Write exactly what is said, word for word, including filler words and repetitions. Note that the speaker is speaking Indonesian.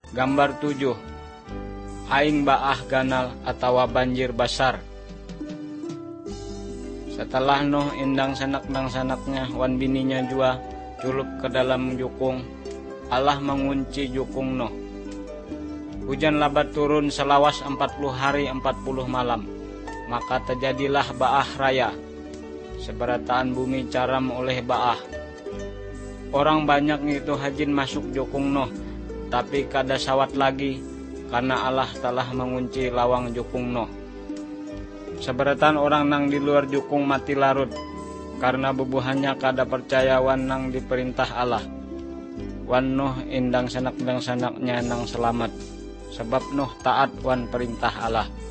Gambar tujuh. Aing baah ganal atawa banjir basar. Setelah Nuh indang sanak-sanak-sanaknya wan bininya jua culup ke dalam jukung, Allah mengunci jukung Nuh. Hujan lebat turun selawas empat puluh hari empat puluh malam. Maka terjadilah baah raya. Seberataan bumi caram oleh baah. Orang banyak itu hajin masuk jukung Nuh, tapi kada sawat lagi karena Allah telah mengunci lawang jukung Nuh. Seberatan orang nang di luar jukung mati larut karena bubuhannya kada percaya wan nang diperintah Allah. Wan Nuh indang sanak-sanaknya nang selamat, sebab Nuh taat wan perintah Allah.